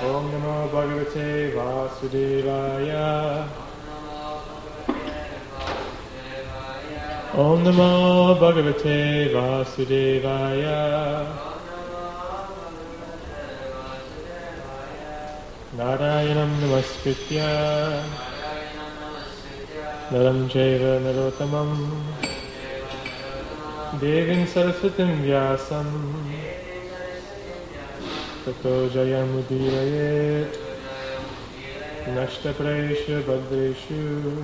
Om Namo Bhagavate Vasudevaya. Om Namo Bhagavate Vasudevaya. Narayanam Namaskritya Naram Chaiva Narottamam Devim Saraswatim Vyasam Tato Jayam Udirayet Nashta Praesha Bhadreshu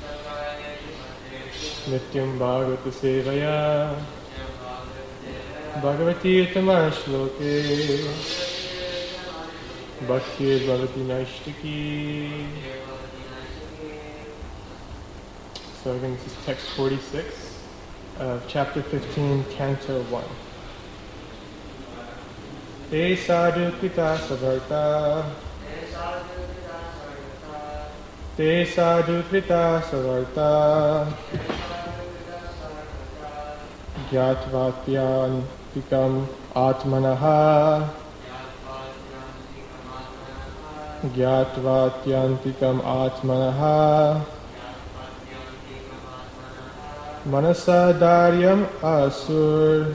Nityam Bhagavata Sevaya Bhagavati Uttama Shloke Bhakti Bhavati Naishtaki. So again, this is text 46 of chapter 15, canto 1. Te sadhu krita savarta. Te sadhu krita savarta. Gyatvatyantikam atmanaha. Gyatvatyantikam atmanaha. Manasadaryam asur.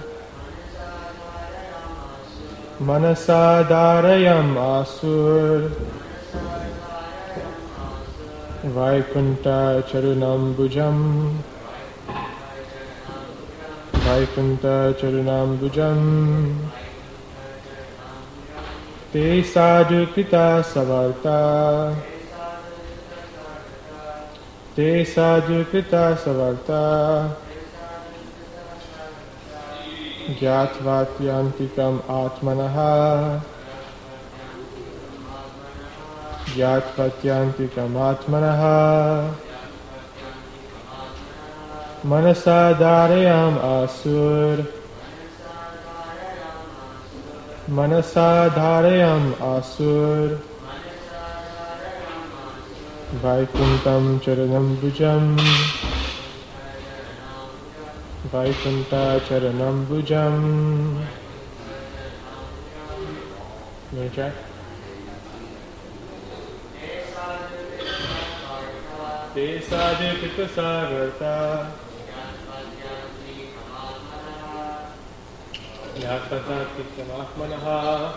Manasadarayam asur. Vaikunta charunam bhujam. Vaikunta charunam bhujam. Te sadhu krita savarta. Te sadhu krita savarta. Gyatvatyantikam atmanaha. Gyatvatyantikam atmanaha. Manasadarayam asur. Manasadharayam asur. Vaikuntam charanam bhujam. Vaikunta charanam bhujam. You want to try? Te sadhu krita savarta. Gyatvatyantikam atmanaha.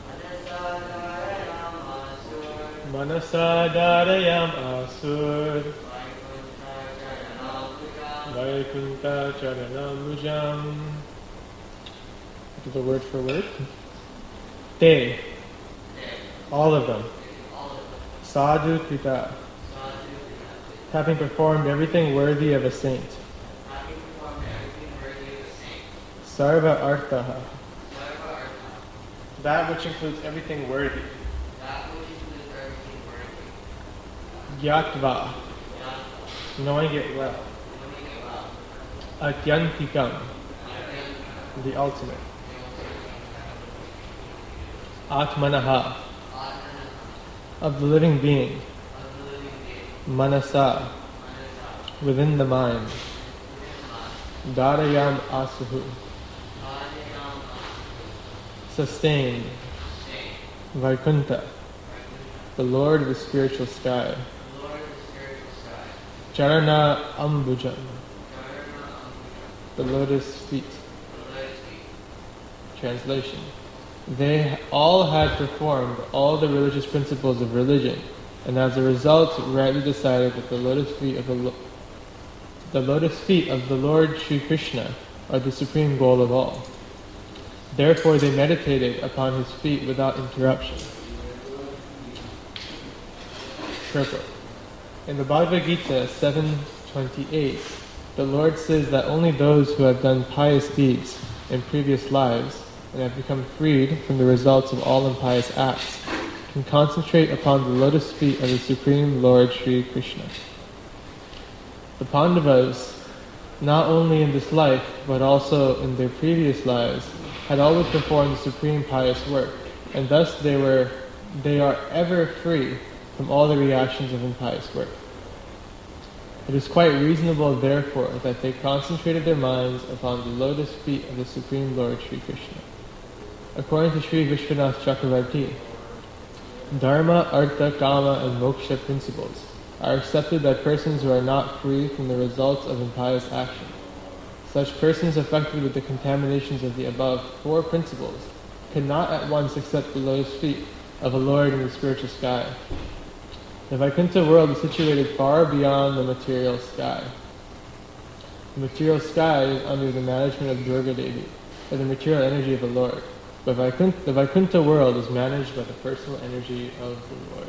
Manasadarayam asur. Vaikunta charanam bhujam. Do the word for word. Te. All of them. Sadhu krita. Having performed everything worthy of a saint. Sarva arthaha. That which includes everything worthy. Gyatva. Knowing it well. Atyantikam. The ultimate. Atmanaha. Of the living being. Manasa. Within the mind. Darayam asuhu. Sustained. Vaikunta. The Lord of the spiritual sky. Charana ambujam. The lotus feet. Translation. They all had performed all the religious principles of religion, and as a result rightly decided that the lotus feet of the Lord Sri Krishna are the supreme goal of all. Therefore they meditated upon his feet without interruption. Purport. In the Bhagavad Gita 7:28, the Lord says that only those who have done pious deeds in previous lives and have become freed from the results of all impious acts can concentrate upon the lotus feet of the Supreme Lord Sri Krishna. The Pandavas, not only in this life but also in their previous lives, had always performed supreme pious work, and thus they are ever free from all the reactions of impious work. It is quite reasonable, therefore, that they concentrated their minds upon the lotus feet of the Supreme Lord Sri Krishna. According to Sri Vishwanath Chakravarti, Dharma, Artha, Kama, and Moksha principles are accepted by persons who are not free from the results of impious action. Such persons affected with the contaminations of the above four principles cannot at once accept the lotus feet of a Lord in the spiritual sky. The Vaikuntha world is situated far beyond the material sky. The material sky is under the management of Durga Devi, or the material energy of the Lord. But the Vaikuntha world is managed by the personal energy of the Lord.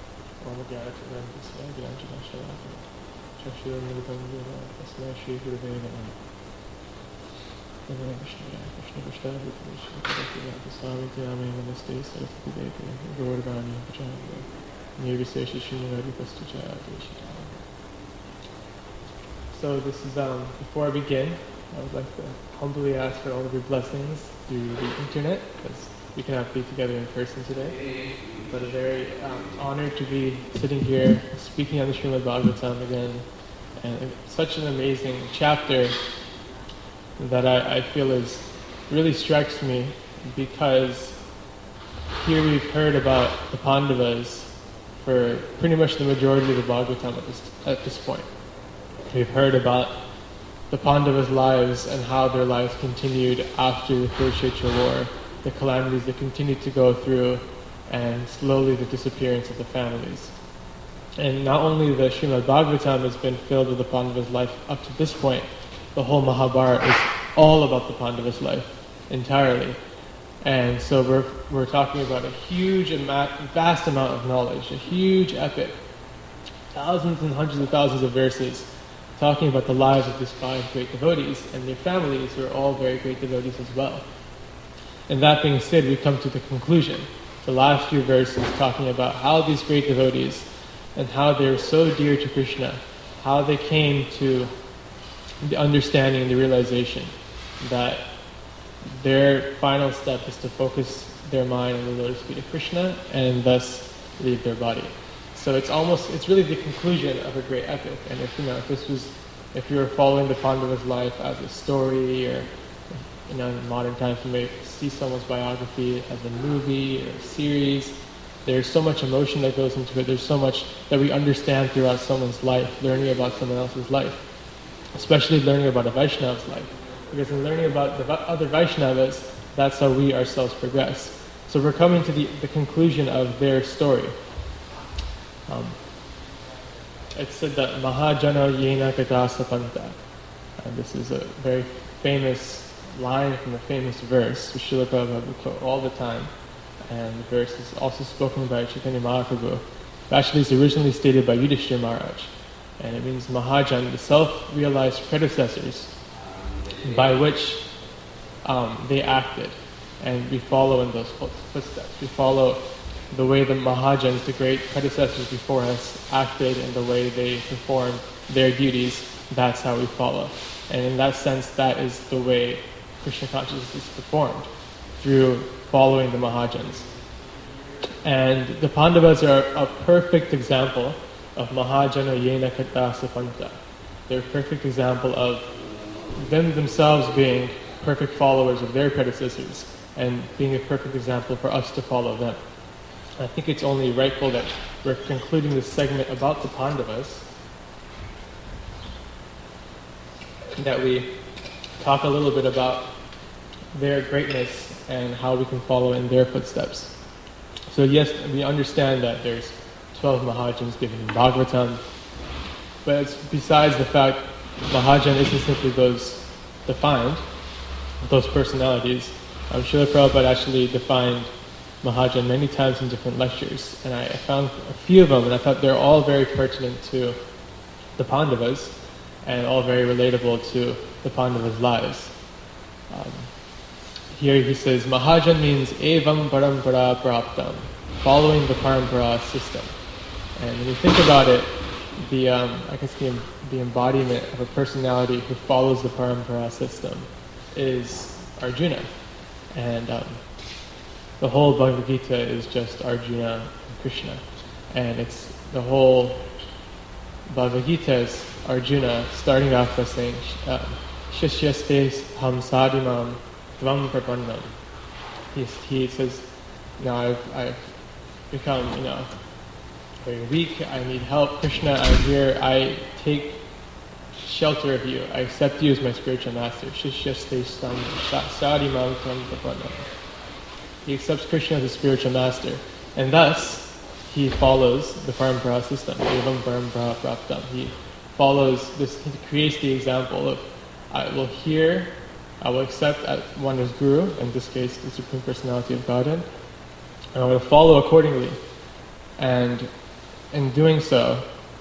So this is, before I begin, I would like to humbly ask for all of your blessings through the internet, because we cannot be together in person today. But a very honored to be sitting here speaking on the Srimad Bhagavatam again, and such an amazing chapter that I feel really strikes me, because here we've heard about the Pandavas for pretty much the majority of the Bhagavatam at this point. We've heard about the Pandavas' lives and how their lives continued after the Kurukshetra war, the calamities they continued to go through, and slowly the disappearance of the families. And not only the Srimad Bhagavatam has been filled with the Pandavas' life up to this point, the whole Mahabharata is all about the Pandavas' life entirely. And so we're talking about a vast amount of knowledge, a huge epic, thousands and hundreds of thousands of verses, talking about the lives of these five great devotees and their families, who are all very great devotees as well. And that being said, we come to the conclusion. The last few verses talking about how these great devotees and how they were so dear to Krishna, how they came to the understanding and the realization that their final step is to focus their mind on the lotus feet of Krishna and thus leave their body. So it's really the conclusion of a great epic. And if you were following the Pandavas' life as a story, or in modern times you may see someone's biography as a movie or a series, there's so much emotion that goes into it. There's so much that we understand throughout someone's life, learning about someone else's life, especially learning about a Vaishnava's life. Because in learning about the other Vaishnavas, that's how we ourselves progress. So we're coming to the conclusion of their story. It said that Mahajana Yena Katasapanta. And this is a very famous line from a famous verse, which Srila Prabhupada would quote all the time. And the verse is also spoken by Chaitanya Mahaprabhu. Actually, it's originally stated by Yudhishthira Maharaj. And it means Mahajan, the self-realized predecessors by which they acted. And we follow in those footsteps. We follow the way the Mahajans, the great predecessors before us, acted and the way they performed their duties. That's how we follow. And in that sense, that is the way Krishna consciousness is performed, through following the Mahajans. And the Pandavas are a perfect example of Mahajana Yena Kata Sapanta. They're a perfect example of them themselves being perfect followers of their predecessors and being a perfect example for us to follow them. I think it's only rightful that we're concluding this segment about the Pandavas, that we talk a little bit about their greatness and how we can follow in their footsteps. So yes, we understand that there's 12 Mahajans given in Bhagavatam, but it's besides the fact Mahajan isn't simply those defined, those personalities. Srila Prabhupada actually defined Mahajan many times in different lectures, and I found a few of them, and I thought they're all very pertinent to the Pandavas, and all very relatable to the Pandavas' lives. Here he says, Mahajan means evam parampara praptam, following the parampara system. And when you think about it, the embodiment of a personality who follows the parampara system is Arjuna. And the whole Bhagavad Gita is just Arjuna and Krishna. And it's the whole Bhagavad Gita is Arjuna starting off by saying, Shishyaste hamsadimam tvam prapannam. He says, now I've become, very weak, I need help. Krishna, I'm here, I take shelter of you. I accept you as my spiritual master. He accepts Krishna as a spiritual master. And thus, he follows the parampara system. He follows this, he creates the example of, I will hear, I will accept one as Guru, in this case the Supreme Personality of Godhead, and I will follow accordingly. And in doing so,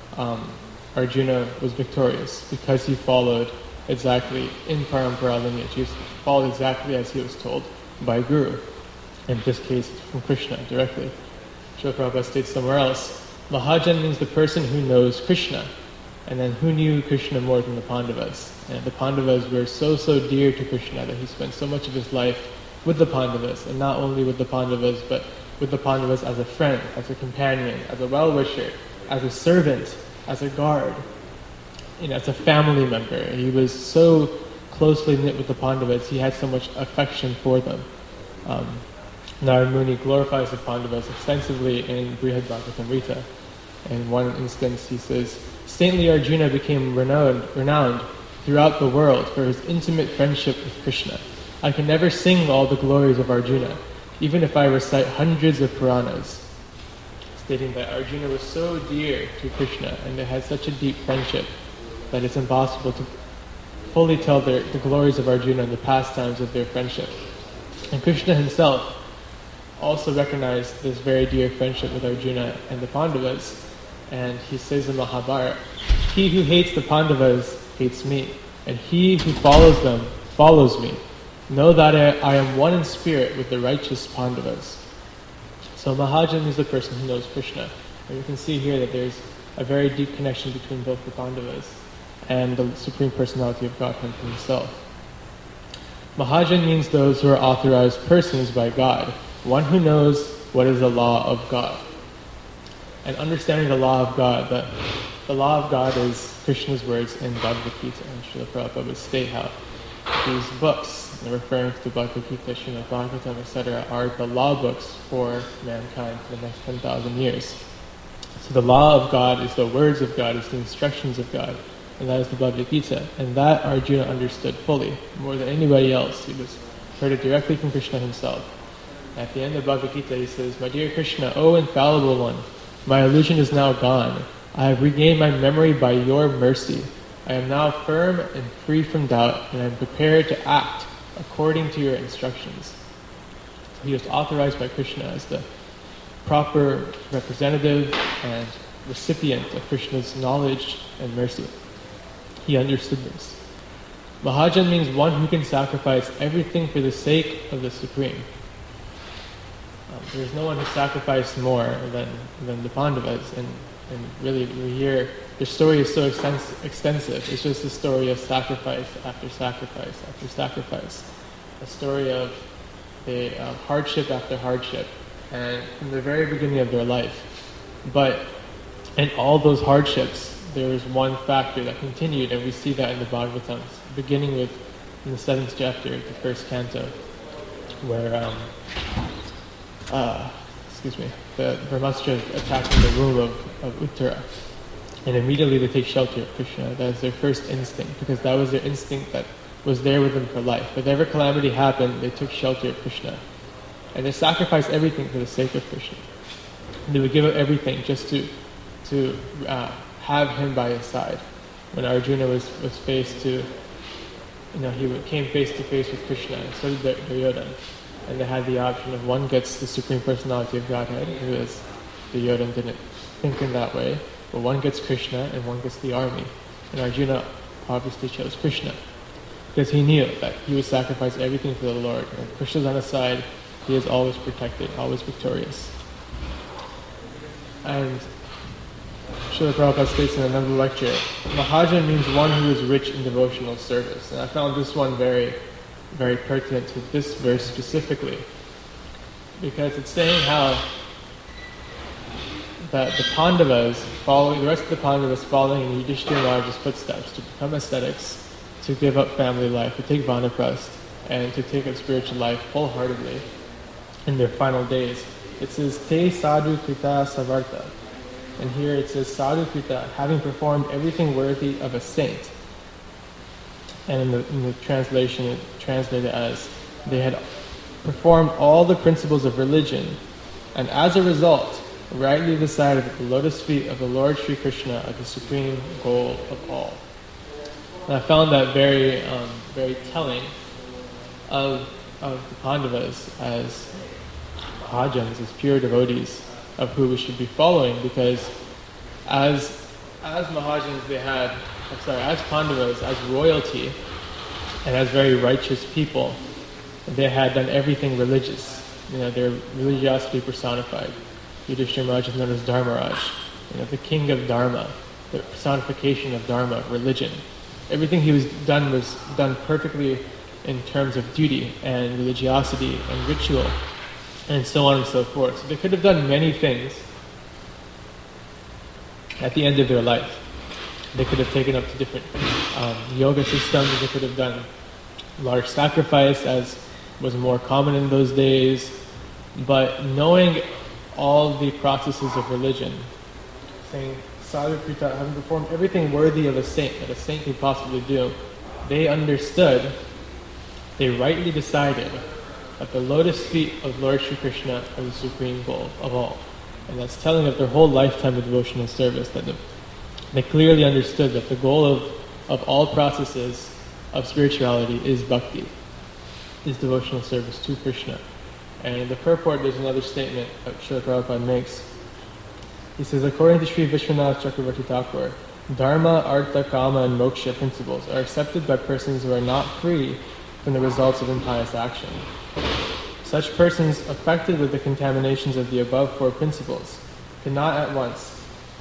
Arjuna was victorious because he followed exactly in parampara lineage. He followed exactly as he was told by Guru. In this case, from Krishna directly. Srila Prabhupada states somewhere else, Mahajan means the person who knows Krishna. And then who knew Krishna more than the Pandavas? And the Pandavas were so dear to Krishna that he spent so much of his life with the Pandavas. And not only with the Pandavas, but with the Pandavas as a friend, as a companion, as a well-wisher, as a servant, as a guard, as a family member. He was so closely knit with the Pandavas, he had so much affection for them. Narad Muni glorifies the Pandavas extensively in Brihad Bhagavatamrita. In one instance he says, Saintly Arjuna became renowned throughout the world for his intimate friendship with Krishna. I can never sing all the glories of Arjuna, even if I recite hundreds of Puranas. Stating that Arjuna was so dear to Krishna and they had such a deep friendship that it's impossible to fully tell the glories of Arjuna and the pastimes of their friendship. And Krishna himself also recognized this very dear friendship with Arjuna and the Pandavas, and he says in Mahabharata, he who hates the Pandavas hates me, and he who follows them follows me. Know that I am one in spirit with the righteous Pandavas. So Mahajan is the person who knows Krishna. And you can see here that there's a very deep connection between both the Pandavas and the Supreme Personality of Godhead himself. Mahajan means those who are authorized persons by God, one who knows what is the law of God. And understanding the law of God, that the law of God is Krishna's words in Bhagavad Gita, and Srila Prabhupada would state how these books, referring to Bhagavad Gita, Srimad Bhagavatam, etc., are the law books for mankind for the next 10,000 years. So the law of God is the words of God, is the instructions of God, and that is the Bhagavad Gita. And that Arjuna understood fully, more than anybody else. He heard it directly from Krishna himself. At the end of Bhagavad Gita, he says, My dear Krishna, O infallible one, my illusion is now gone. I have regained my memory by your mercy. I am now firm and free from doubt, and I am prepared to act according to your instructions. He was authorized by Krishna as the proper representative and recipient of Krishna's knowledge and mercy. He understood this. Mahajan means one who can sacrifice everything for the sake of the Supreme. There's no one who sacrificed more than the Pandavas, and really we hear the story is so extensive. It's just a story of sacrifice after sacrifice after sacrifice, a story of hardship after hardship, and from the very beginning of their life. But in all those hardships, there was one factor that continued, and we see that in the Bhagavatams, beginning with in the 7th chapter, the 1st canto, where the Brahmastra is attacking the womb of Uttara. And immediately they take shelter of Krishna. That is their first instinct, because that was their instinct that was there with them for life. Whatever calamity happened, they took shelter of Krishna. And they sacrificed everything for the sake of Krishna. And they would give up everything just to have him by his side. When Arjuna was faced to, he came face to face with Krishna, and so did Duryodhana. And they had the option of one gets the Supreme Personality of Godhead, who is Duryodhana didn't think in that way, but one gets Krishna and one gets the army. And Arjuna obviously chose Krishna, because he knew that he would sacrifice everything for the Lord. And if Krishna's on his side, he is always protected, always victorious. And Srila Prabhupada states in another lecture, Mahajan means one who is rich in devotional service. And I found this one very, very pertinent to this verse specifically, because it's saying how that the Pandavas, the rest of the Pandavas following in Yudhishthira Maharaj's footsteps to become ascetics, to give up family life, to take vanaprastha, and to take up spiritual life wholeheartedly in their final days. it says Te Sadhu Krita Savarta. And here it says Sadhu Krita, having performed everything worthy of a saint. And in the translation, it translated as they had performed all the principles of religion, and as a result, rightly decided that the lotus feet of the Lord Sri Krishna are the supreme goal of all. And I found that very telling of the Pandavas as Mahajans, as pure devotees of who we should be following, because as Mahajans as Pandavas, as royalty, and as very righteous people, they had done everything religious. Their religiosity personified. Yudhishthira Maharaj is known as Dharmaraj, the king of Dharma, the personification of Dharma, religion. Everything he was done perfectly in terms of duty and religiosity and ritual, and so on and so forth. So they could have done many things at the end of their life. They could have taken up to different yoga systems. They could have done large sacrifice, as was more common in those days. But knowing all the processes of religion, saying Sadhu Krita, having performed everything worthy of a saint that a saint could possibly do, they understood, they rightly decided that the lotus feet of Lord Sri Krishna are the supreme goal of all. And that's telling of their whole lifetime of devotional service, that they clearly understood that the goal of all processes of spirituality is bhakti, is devotional service to Krishna. And in the purport, there's another statement that Srila Prabhupada makes. He says, according to Sri Vishwanath Chakravarti Thakur, Dharma, Artha, Kama, and Moksha principles are accepted by persons who are not free from the results of impious action. Such persons affected with the contaminations of the above four principles cannot at once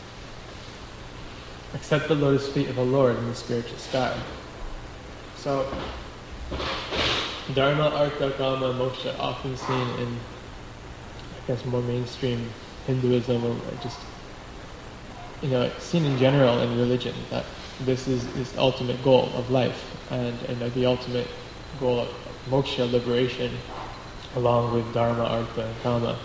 accept the lotus feet of the Lord in the spiritual sky. So, Dharma, Artha, Kama, Moksha, often seen in, more mainstream Hinduism, or just, seen in general in religion, that this is the ultimate goal of life, and the ultimate goal of moksha, liberation, along with Dharma, Artha, and Kama.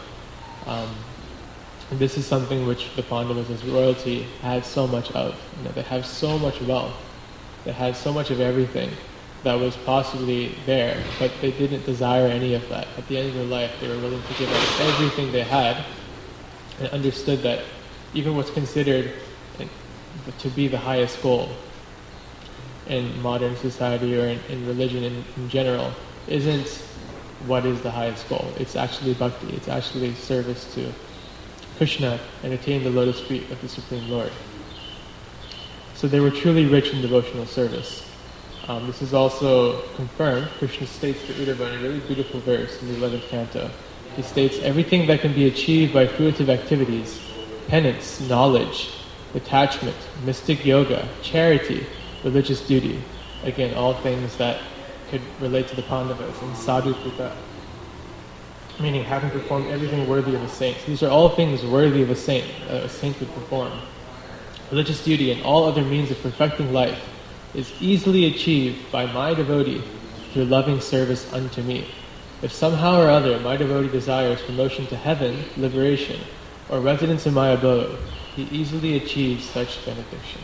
This is something which the Pandavas as royalty had so much of. They have so much wealth. They had so much of everything that was possibly there, but they didn't desire any of that. At the end of their life, they were willing to give up everything they had, and understood that even what's considered to be the highest goal in modern society or in religion in general isn't what is the highest goal. It's actually bhakti. It's actually service to Krishna and attain the lotus feet of the Supreme Lord. So they were truly rich in devotional service. This is also confirmed. Krishna states to Uddhava in a really beautiful verse in the 11th canto. He states, everything that can be achieved by fruitive activities, penance, knowledge, detachment, mystic yoga, charity, religious duty, again, all things that could relate to the Pandavas, and sadhu krita, meaning having performed everything worthy of a saint. These are all things worthy of a saint would perform. Religious duty and all other means of perfecting life is easily achieved by my devotee through loving service unto me. If somehow or other my devotee desires promotion to heaven, liberation, or residence in my abode, he easily achieves such benedictions.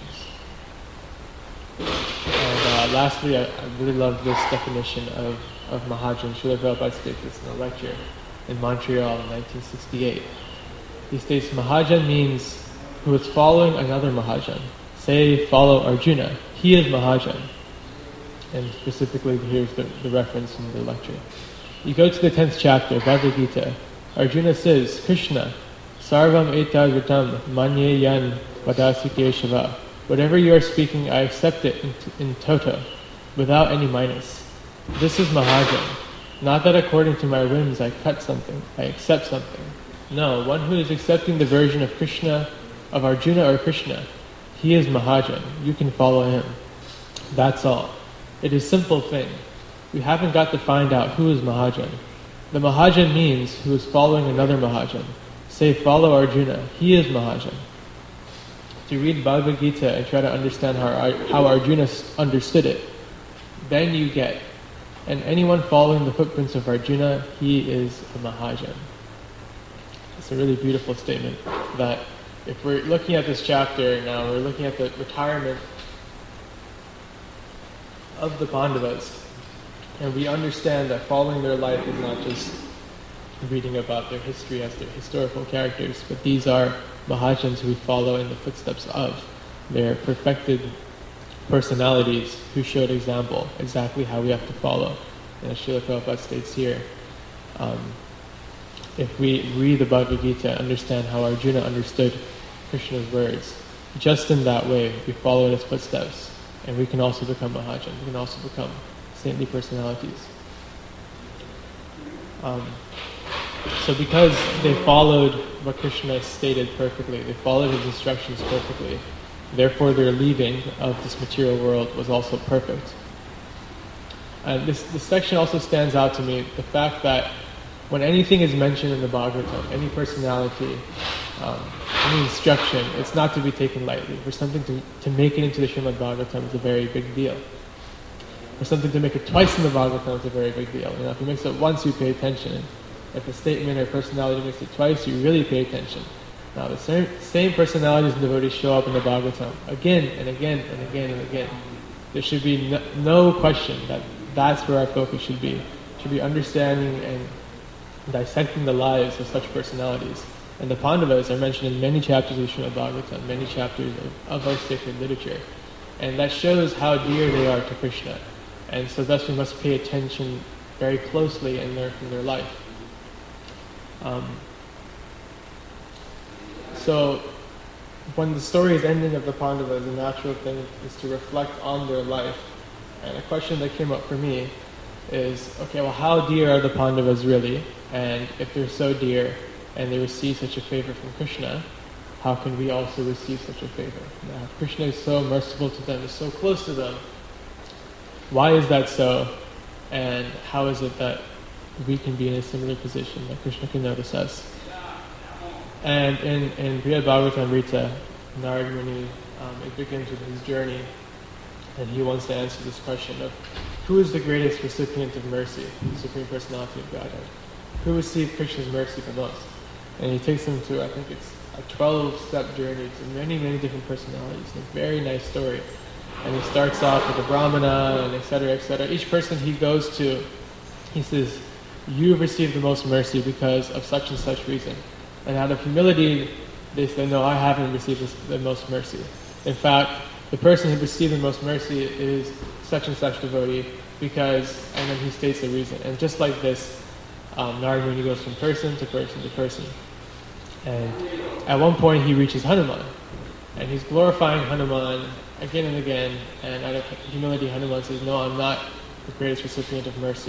And lastly, I really love this definition of Mahajan. Srila Prabhupada states this in a lecture in Montreal in 1968. He states, Mahajan means who is following another Mahajan. Say, follow Arjuna. He is Mahajan. And specifically, here's the reference in the lecture. You go to the 10th chapter, Bhagavad Gita. Arjuna says, Krishna, Sarvam etad ritam manye yan vadasi keshava. Whatever you are speaking, I accept it in toto, without any minus. This is Mahajan. Not that according to my whims I cut something, I accept something. No, one who is accepting the version of Krishna, of Arjuna or Krishna, he is Mahajan. You can follow him. That's all. It is a simple thing. We haven't got to find out who is Mahajan. The Mahajan means who is following another Mahajan. Say, follow Arjuna. He is Mahajan. To read Bhagavad Gita and try to understand how Arjuna understood it, then you get. And anyone following the footprints of Arjuna, he is a Mahajan. It's a really beautiful statement that if we're looking at this chapter now, we're looking at the retirement of the Pandavas, and we understand that following their life is not just reading about their history as their historical characters, but these are Mahajans who we follow in the footsteps of. They're perfected personalities who showed example, exactly how we have to follow. And as Srila Prabhupada states here, if we read the Bhagavad Gita, understand how Arjuna understood Krishna's words, just in that way we follow in his footsteps, and we can also become Mahajan, we can also become saintly personalities. So because they followed what Krishna stated perfectly, they followed his instructions perfectly, therefore their leaving of this material world was also perfect. And this section also stands out to me, the fact that when anything is mentioned in the Bhagavatam, any personality, any instruction, it's not to be taken lightly. For something to make it into the Srimad Bhagavatam is a very big deal. For something to make it twice in the Bhagavatam is a very big deal. If it makes it once, you pay attention. If a statement or personality makes it twice, you really pay attention. Now, the same personalities and devotees show up in the Bhagavatam again and again and again and again. There should be no question that that's where our focus should be. Should be understanding and dissecting the lives of such personalities. And the Pandavas are mentioned in many chapters of Srimad Bhagavatam, many chapters of our sacred literature. And that shows how dear they are to Krishna. And so thus we must pay attention very closely and learn from their life. So when the story is ending of the Pandavas, the natural thing is to reflect on their life. And a question that came up for me is, okay, well, how dear are the Pandavas really? And if they're so dear and they receive such a favor from Krishna, how can we also receive such a favor? Now, if Krishna is so merciful to them, is so close to them, why is that so? And how is it that we can be in a similar position, that Krishna can notice us? And in Brihad Bhagavatamrita, Narad Muni, it begins with his journey, and he wants to answer this question of who is the greatest recipient of mercy, the Supreme Personality of Godhead? Who received Krishna's mercy the most? And he takes them through, I think it's a 12-step journey to many, many different personalities. A very nice story. And he starts off with a Brahmana, and et cetera, Each person he goes to, he says, you have received the most mercy because of such and such reason. And out of humility, they say, no, I haven't received the most mercy. In fact, the person who received the most mercy is such and such devotee because, and then he states the reason. And just like this, Narad Muni goes from person to person to person. And at one point he reaches Hanuman. And he's glorifying Hanuman again and again. And out of humility, Hanuman says, no, I'm not the greatest recipient of mercy.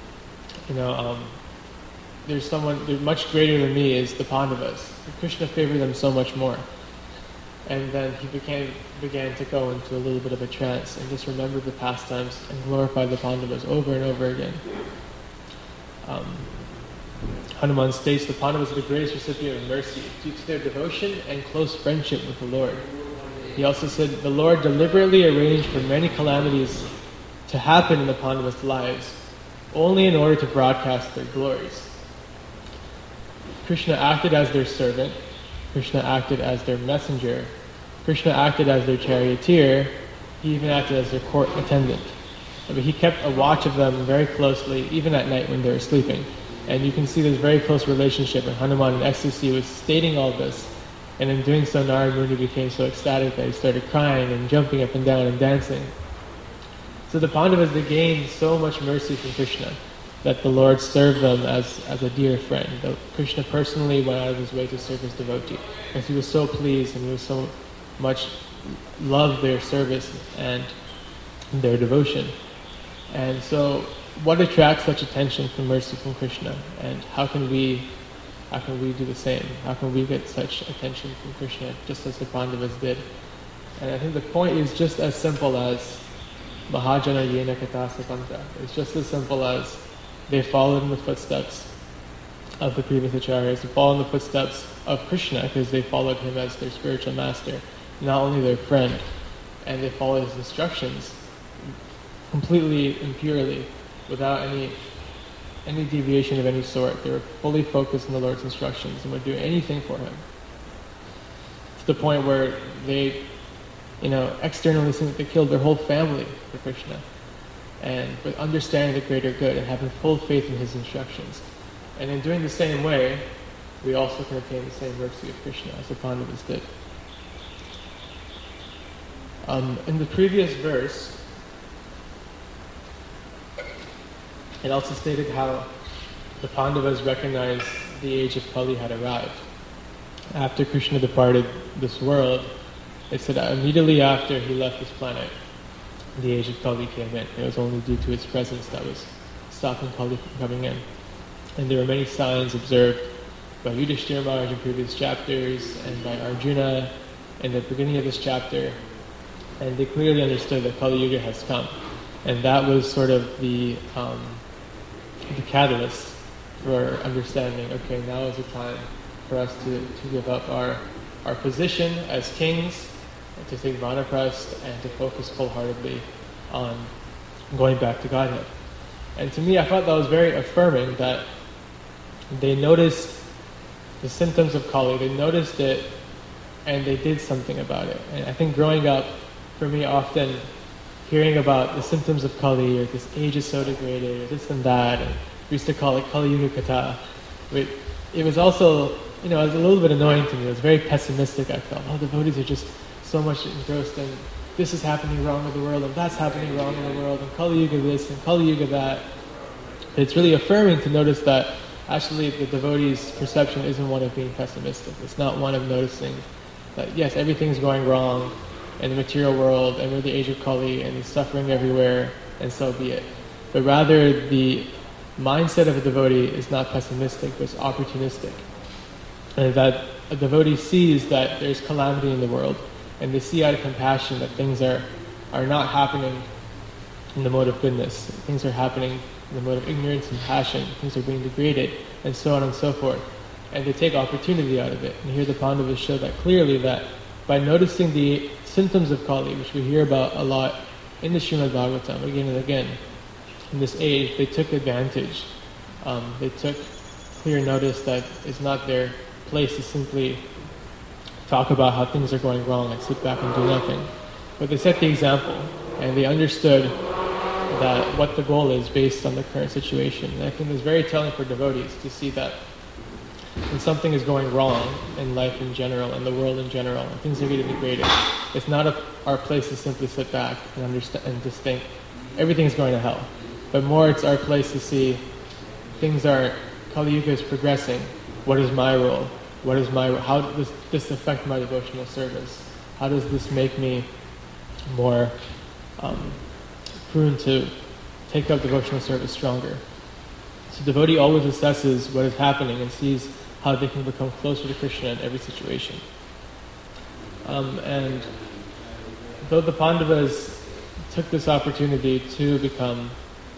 There's someone much greater than me is the Pandavas. Krishna favored them so much more. And then he began to go into a little bit of a trance and just remember the pastimes and glorify the Pandavas over and over again. Hanuman states the Pandavas are the greatest recipient of mercy due to their devotion and close friendship with the Lord. He also said the Lord deliberately arranged for many calamities to happen in the Pandavas' lives only in order to broadcast their glories. Krishna acted as their servant. Krishna acted as their messenger. Krishna acted as their charioteer. He even acted as their court attendant. But he kept a watch of them very closely, even at night when they were sleeping. And you can see this very close relationship. And Hanuman in ecstasy was stating all this. And in doing so, Narad Muni became so ecstatic that he started crying and jumping up and down and dancing. So the Pandavas, they gained so much mercy from Krishna that the Lord served them as a dear friend. Krishna personally went out of his way to serve his devotee, because he was so pleased and he was so much loved their service and their devotion. And so, what attracts such attention from mercy from Krishna? And how can we do the same? How can we get such attention from Krishna, just as the Pandavas did? And I think the point is just as simple as Mahajana Yena Kata Sapanta. It's just as simple as they followed in the footsteps of the previous acharyas. They followed in the footsteps of Krishna because they followed him as their spiritual master, not only their friend. And they followed his instructions completely and purely, without any deviation of any sort. They were fully focused on the Lord's instructions and would do anything for him. To the point where they, externally seemed that they killed their whole family for Krishna. And with understanding the greater good and having full faith in his instructions. And in doing the same way, we also can attain the same mercy of Krishna as the Pandavas did. In the previous verse, it also stated how the Pandavas recognized the age of Kali had arrived. After Krishna departed this world, it said that immediately after he left this planet, the age of Kali came in. It was only due to its presence that was stopping Kali from coming in. And there were many signs observed by Yudhishthira Maharaj in previous chapters and by Arjuna in the beginning of this chapter. And they clearly understood that Kali Yuga has come. And that was sort of the catalyst for understanding, okay, now is the time for us to give up our position as kings, to take vanaprastha, and to focus wholeheartedly on going back to Godhead. And to me, I thought that was very affirming, that they noticed the symptoms of Kali, they noticed it, and they did something about it. And I think growing up, for me, often hearing about the symptoms of Kali, or this age is so degraded, or this and that, and we used to call it Kali Yuga Katha. But it was also, it was a little bit annoying to me. It was very pessimistic, I felt. Devotees are just so much engrossed in this is happening wrong in the world, and that's happening wrong in the world, and Kali Yuga this, and Kali Yuga that. It's really affirming to notice that actually the devotee's perception isn't one of being pessimistic. It's not one of noticing that, yes, everything's going wrong in the material world, and we're the age of Kali, and there's suffering everywhere, and so be it. But rather, the mindset of a devotee is not pessimistic, but it's opportunistic. And that a devotee sees that there's calamity in the world, and they see out of compassion that things are not happening in the mode of goodness. Things are happening in the mode of ignorance and passion. Things are being degraded, and so on and so forth. And they take opportunity out of it. And here the Pandavas show that clearly, that by noticing the symptoms of Kali, which we hear about a lot in the Srimad Bhagavatam again and again, in this age, they took advantage. They took clear notice that it's not their place to simply talk about how things are going wrong and sit back and do nothing. But they set the example, and they understood that what the goal is based on the current situation. And I think it's very telling for devotees to see that when something is going wrong in life in general, in the world in general, and things are getting degraded, it's not our place to simply sit back and understand and just think everything's going to hell. But more, it's our place to see things are, Kali Yuga is progressing. What is my role? How does this affect my devotional service? How does this make me more prone to take up devotional service stronger? So the devotee always assesses what is happening and sees how they can become closer to Krishna in every situation. And though the Pandavas took this opportunity to become,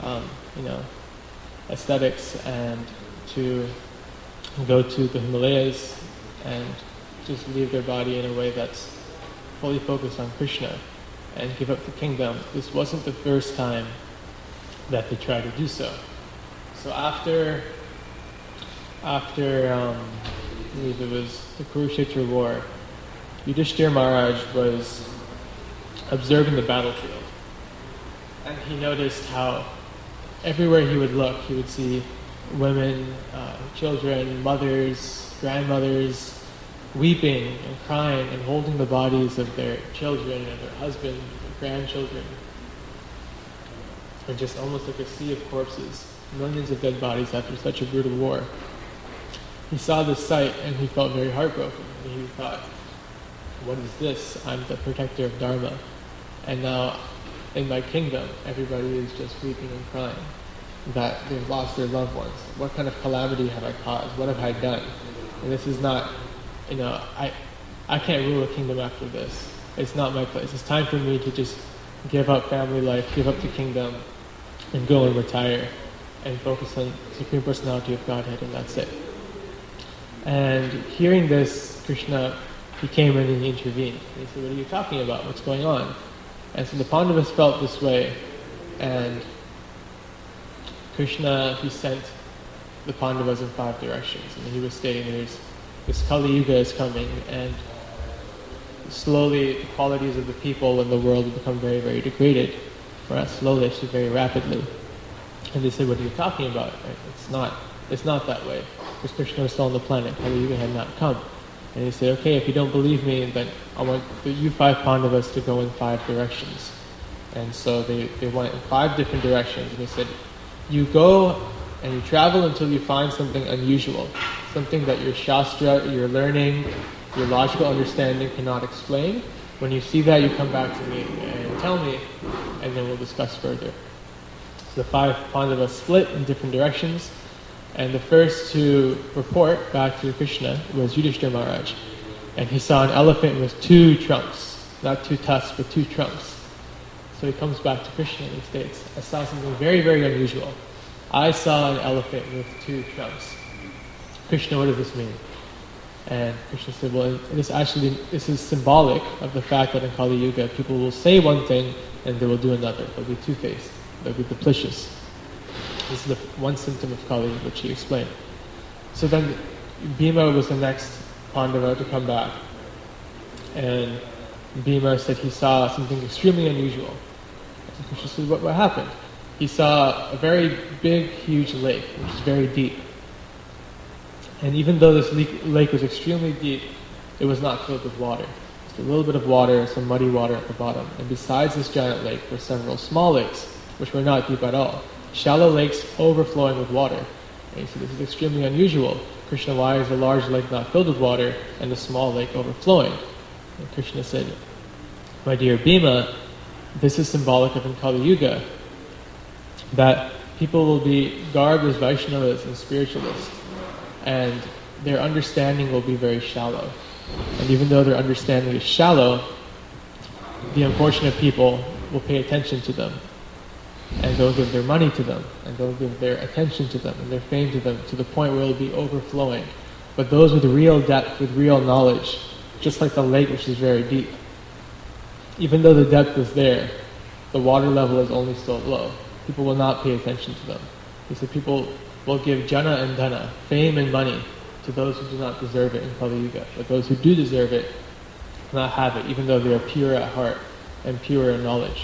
ascetics and to go to the Himalayas and just leave their body in a way that's fully focused on Krishna and give up the kingdom, this wasn't the first time that they tried to do so. So after I believe it was the Kurukshetra war, Yudhishthira Maharaj was observing the battlefield, and he noticed how everywhere he would look, he would see women, children, mothers, grandmothers, weeping and crying and holding the bodies of their children and their husbands and grandchildren. And just almost like a sea of corpses, millions of dead bodies after such a brutal war. He saw this sight and he felt very heartbroken. And he thought, what is this? I'm the protector of Dharma. And now in my kingdom, everybody is just weeping and crying that they've lost their loved ones. What kind of calamity have I caused? What have I done? And this is not, I can't rule a kingdom after this. It's not my place. It's time for me to just give up family life, give up the kingdom, and go and retire and focus on Supreme Personality of Godhead, and that's it. And hearing this, Krishna, he came in and he intervened. And he said, what are you talking about? What's going on? And so the Pandavas felt this way, and Krishna, he sent the Pandavas in 5 directions. And he was stating this Kali Yuga is coming, and slowly the qualities of the people in the world will become very, very degraded. For us, slowly, actually very rapidly. And they said, what are you talking about? Right? It's not that way. Because Krishna was still on the planet. Kali Yuga had not come. And he said, okay, if you don't believe me, then I want you 5 Pandavas to go in 5 directions. And so they went in 5 different directions. And he said, you go and you travel until you find something unusual. Something that your shastra, your learning, your logical understanding cannot explain. When you see that, you come back to me and tell me, and then we'll discuss further. So the 5 Pandavas split in different directions. And the first to report back to Krishna was Yudhishthira Maharaj. And he saw an elephant with 2 trunks. Not 2 tusks, but 2 trunks. So he comes back to Krishna and he states, I saw something very, very unusual. I saw an elephant with 2 trunks. Krishna, what does this mean? And Krishna said, well, this is symbolic of the fact that in Kali Yuga, people will say one thing and they will do another. They'll be two-faced. They'll be duplicious. This is the one symptom of Kali, which he explained. So then Bhima was the next Pandava to come back. And Bhima said he saw something extremely unusual. And Krishna said, what happened? He saw a very big, huge lake, which is very deep. And even though this lake was extremely deep, it was not filled with water. Just a little bit of water, some muddy water at the bottom. And besides this giant lake were several small lakes, which were not deep at all. Shallow lakes overflowing with water. And he said, this is extremely unusual. Krishna, why is the large lake not filled with water and the small lake overflowing? And Krishna said, my dear Bhima, this is symbolic of in Kali Yuga, that people will be garbed as Vaishnavas and spiritualists, and their understanding will be very shallow. And even though their understanding is shallow, the unfortunate people will pay attention to them, and they'll give their money to them, and they'll give their attention to them, and their fame to them, to the point where it will be overflowing. But those with real depth, with real knowledge, just like the lake which is very deep, even though the depth is there, the water level is only still low. People will not pay attention to them. He said people will give jana and dhana, fame and money, to those who do not deserve it in Kali Yuga. But those who do deserve it will not have it, even though they are pure at heart and pure in knowledge.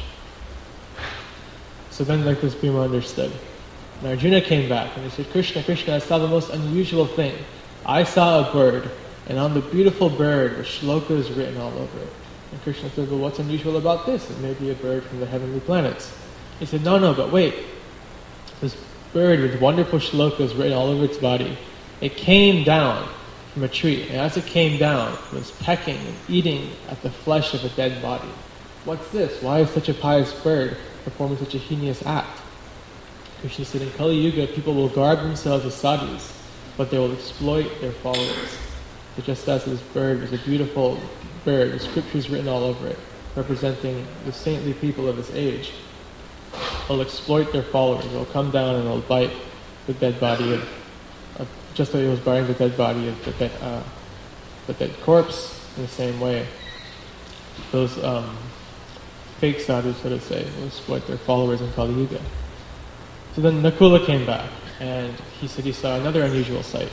So then, like this, Bhima understood. And Arjuna came back and he said, Krishna, I saw the most unusual thing. I saw a bird, and on the beautiful bird were shlokas written all over it. And Krishna said, well, what's unusual about this? It may be a bird from the heavenly planets. He said, no, but wait. This bird with wonderful shlokas written all over its body, it came down from a tree, and as it came down, it was pecking and eating at the flesh of a dead body. What's this? Why is such a pious bird performing such a heinous act? Krishna said, in Kali Yuga, people will garb themselves as sadhus, but they will exploit their followers. So just as this bird was a beautiful bird with scriptures written all over it, representing the saintly people of his age, they'll exploit their followers. They'll come down and they'll bite the dead body of just like it was biting the dead body of the dead corpse. In the same way, those fake sadhus, so to say, will exploit their followers in Kali Yuga. So then Nakula came back, and he said he saw another unusual sight.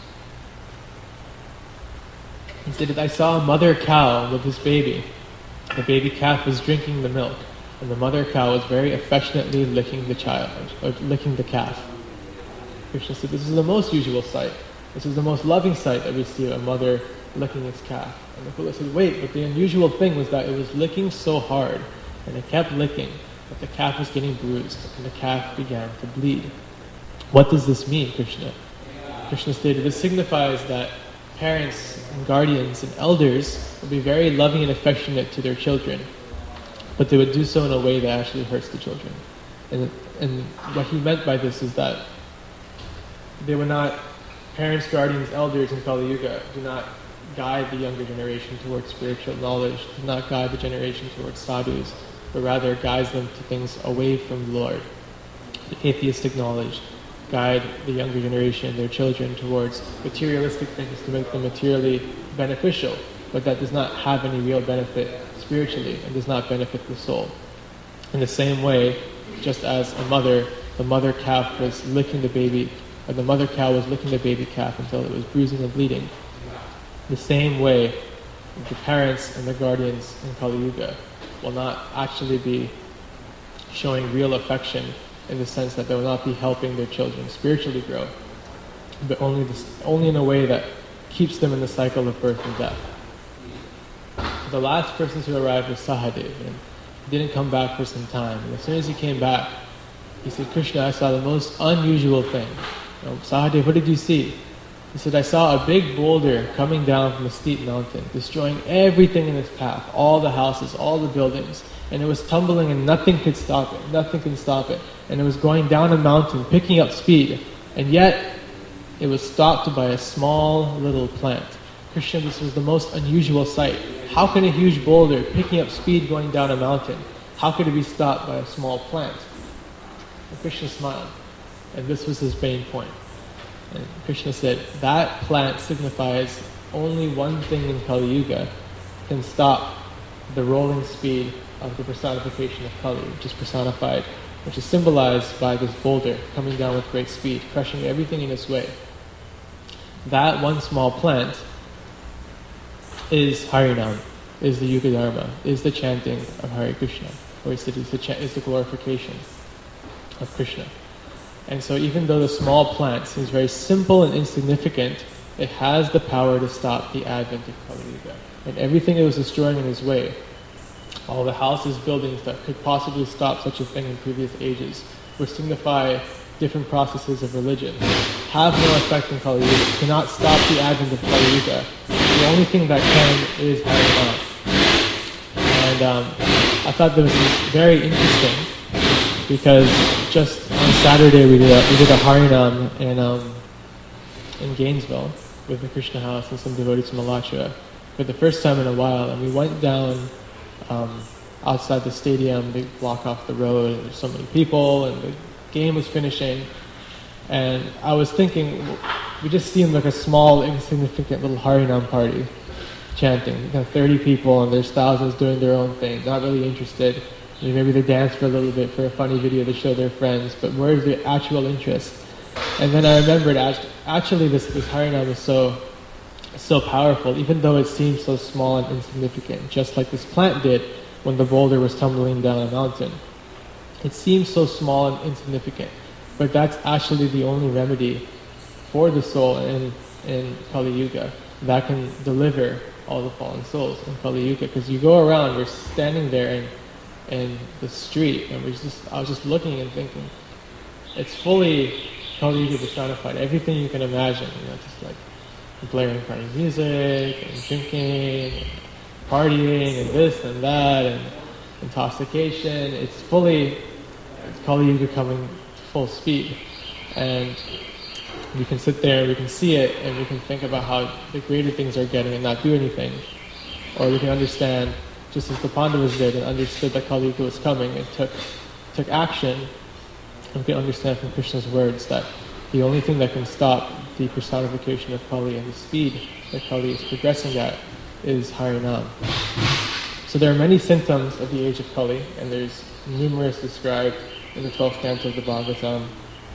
He said, I saw a mother cow with his baby. The baby calf was drinking the milk, and the mother cow was very affectionately licking the child, or licking the calf. Krishna said, this is the most usual sight. This is the most loving sight that we see of a mother licking its calf. And Nakula said, wait, but the unusual thing was that it was licking so hard, and it kept licking, that the calf was getting bruised, and the calf began to bleed. What does this mean, Krishna? Krishna stated, this signifies that parents and guardians and elders will be very loving and affectionate to their children, but they would do so in a way that actually hurts the children. And what he meant by this is that they would not, parents, guardians, elders in Kali Yuga do not guide the younger generation towards spiritual knowledge, do not guide the generation towards sadhus, but rather guides them to things away from the Lord. The atheistic knowledge, guide the younger generation, their children, towards materialistic things to make them materially beneficial, but that does not have any real benefit spiritually and does not benefit the soul. In the same way, just as the mother calf was licking the baby or the mother cow was licking the baby calf until it was bruising and bleeding. The same way, the parents and the guardians in Kali Yuga will not actually be showing real affection in the sense that they will not be helping their children spiritually grow, but only in a way that keeps them in the cycle of birth and death. The last person to arrive was Sahadev, and he didn't come back for some time. And as soon as he came back, he said, "Krishna, I saw the most unusual thing." "Sahadev, what did you see?" He said, "I saw a big boulder coming down from a steep mountain, destroying everything in its path, all the houses, all the buildings, and it was tumbling and nothing could stop it, nothing can stop it. And it was going down a mountain, picking up speed, and yet it was stopped by a small little plant." Krishna, this was the most unusual sight. How can a huge boulder picking up speed going down a mountain, how could it be stopped by a small plant? And Krishna smiled, and this was his main point. And Krishna said, that plant signifies only one thing in Kali Yuga can stop the rolling speed of the personification of Kali, which is symbolized by this boulder coming down with great speed, crushing everything in its way. That one small plant is Harinam, is the Yuga Dharma, is the chanting of Hare Krishna, or is the glorification of Krishna. And so even though the small plant seems very simple and insignificant, it has the power to stop the advent of Kali Yuga. And everything it was destroying in its way, all the houses, buildings that could possibly stop such a thing in previous ages, which signify different processes of religion, have no effect in Kali Yuga, cannot stop the advent of Kali Yuga. The only thing that can is Harinam. And I thought this was very interesting because just on Saturday we did a Harinam in Gainesville with the Krishna House and some devotees from Alachua for the first time in a while, and we went down outside the stadium. They block off the road, and there's so many people, and the game was finishing, and I was thinking, we just seemed like a small, insignificant little Harinam party, chanting. 30 people, and there's thousands doing their own thing, not really interested. Maybe they dance for a little bit for a funny video to show their friends, but where's the actual interest? And then I remembered, actually this Harinam is so powerful, even though it seems so small and insignificant, just like this plant did when the boulder was tumbling down a mountain. It seems so small and insignificant, but that's actually the only remedy for the soul in Kali Yuga that can deliver all the fallen souls in Kali Yuga. Because you go around, we're standing there in the street, and I was just looking and thinking, it's fully Kali Yuga personified. Everything you can imagine, just like blaring party music and drinking and partying and this and that and intoxication. It's Kali Yuga coming full speed, and we can sit there and we can see it and we can think about how the greater things are getting and not do anything, or we can understand, just as the Pandavas did and understood that Kali Yuga was coming and took action, and we can understand from Krishna's words that the only thing that can stop the personification of Kali and the speed that Kali is progressing at is Harinam. So there are many symptoms of the age of Kali, and there's numerous described in the 12th canto of the Bhagavatam.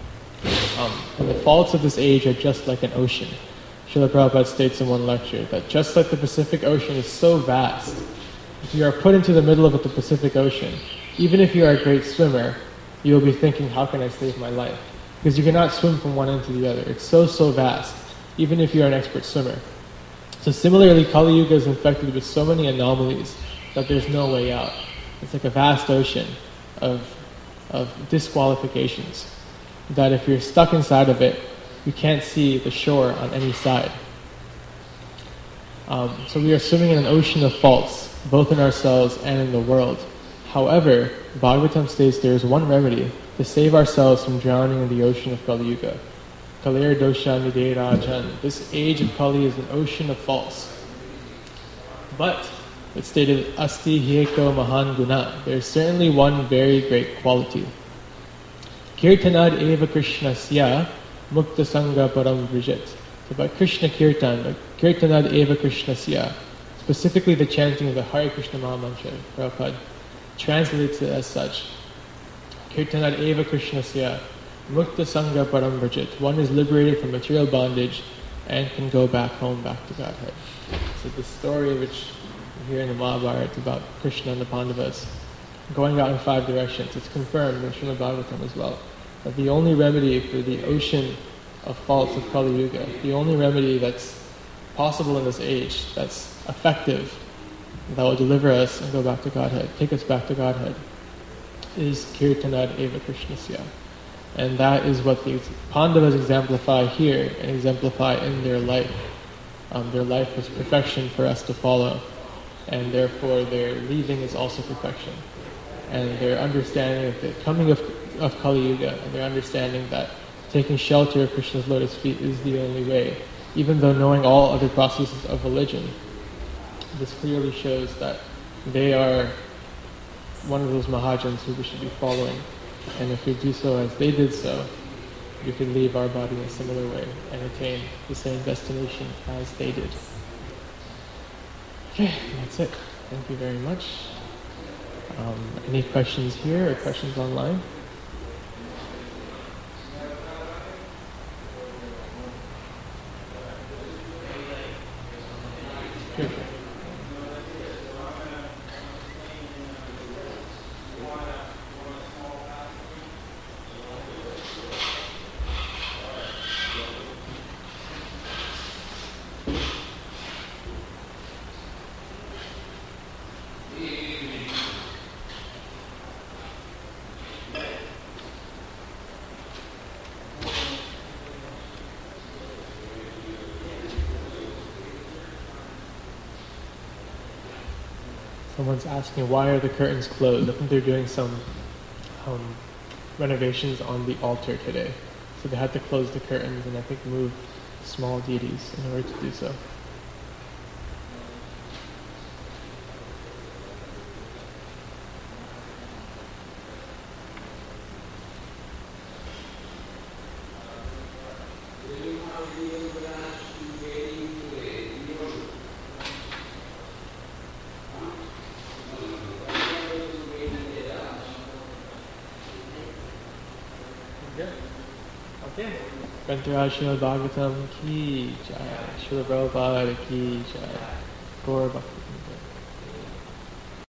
And the faults of this age are just like an ocean. Srila Prabhupada states in one lecture that just like the Pacific Ocean is so vast, if you are put into the middle of the Pacific Ocean, even if you are a great swimmer, you will be thinking, how can I save my life? Because you cannot swim from one end to the other. It's so vast, even if you are an expert swimmer. So similarly, Kali Yuga is infected with so many anomalies that there's no way out. It's like a vast ocean of disqualifications, that if you're stuck inside of it, you can't see the shore on any side. So we are swimming in an ocean of faults, both in ourselves and in the world. However, Bhagavatam states there is one remedy to save ourselves from drowning in the ocean of Kali Yuga. Kalir dosha nide rajan. This age of Kali is an ocean of faults. But it stated, Asti hieko mahan guna. There is certainly one very great quality. Kirtanad eva krishnasya mukta sangha param vrijit. So by Krishna Kirtan, Kirtanad eva krishnasya, specifically the chanting of the Hare Krishna Mahamantra, Prabhupada translates it as such. Kirtanad eva krishnasya. Mukta Sangha Parambrajit. One is liberated from material bondage and can go back home, back to Godhead. So the story which we hear in the Mahabharata about Krishna and the Pandavas going out in 5 directions, it's confirmed in Srimad Bhagavatam as well, that the only remedy for the ocean of faults of Kali Yuga, the only remedy that's possible in this age, that's effective, that will deliver us and go back to Godhead, take us back to Godhead, is Kirtanad Eva Krishnasya. And that is what the Pandavas exemplify here and exemplify in their life. Their life is perfection for us to follow, and therefore their leaving is also perfection. And their understanding of the coming of Kali Yuga, and their understanding that taking shelter of Krishna's lotus feet is the only way, even though knowing all other processes of religion. This clearly shows that they are one of those Mahajans who we should be following. And if we do so as they did so, we can leave our body in a similar way and attain the same destination as they did. Okay, that's it. Thank you very much. Any questions here or questions online? Sure. Someone's asking, why are the curtains closed? I think they're doing some renovations on the altar today. So they had to close the curtains and I think move small deities in order to do so. Grantaraj Srimad Bhagavatam ki jai, Srila Prabhupada ki jai, Gaur Bhakti.